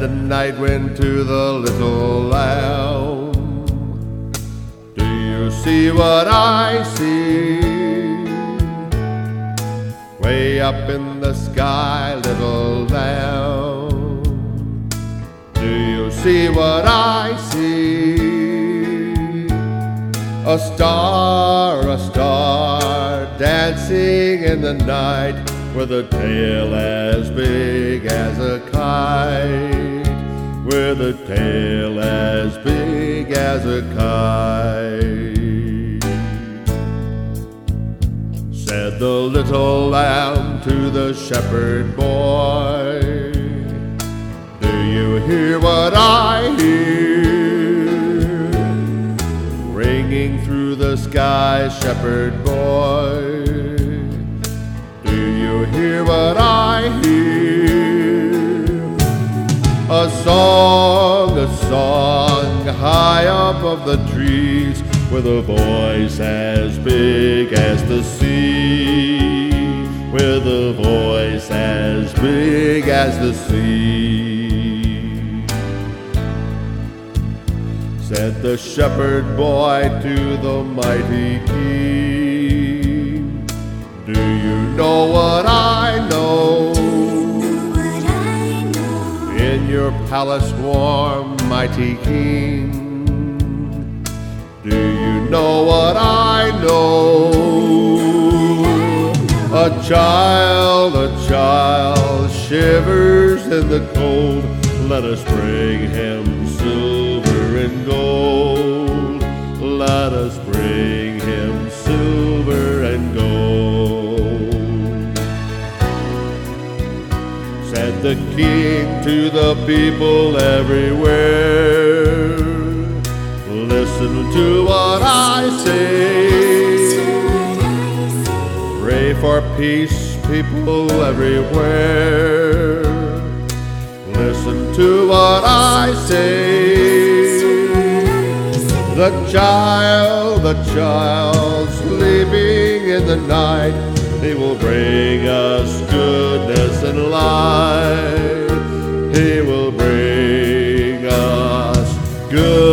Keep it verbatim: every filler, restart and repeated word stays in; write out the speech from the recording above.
the night wind to the little lamb, "Do you see what I see? Way up in the sky, little lamb, do you see what I see? A star, a star, dancing in the night, with a tail as big as a kite, with a tail as big as a kite." Said the little lamb to the shepherd boy, "Do you hear what I hear? Ringing through the sky, shepherd boy, do you hear what I hear? A song, a song, high up of the trees, with a voice as big as the sea, with a voice as big as the sea." Said the shepherd boy to the mighty king, "Do you know what I know? In your palace warm, mighty king, do you know what I know? A child, a child shivers in the cold. Let us bring him silver and gold. Let us bring him silver and gold." Said the king to the people everywhere, "Listen to what I say. Pray for peace, people everywhere. Listen to what I say. The child, the child sleeping in the night, he will bring us goodness and light. He will bring us good.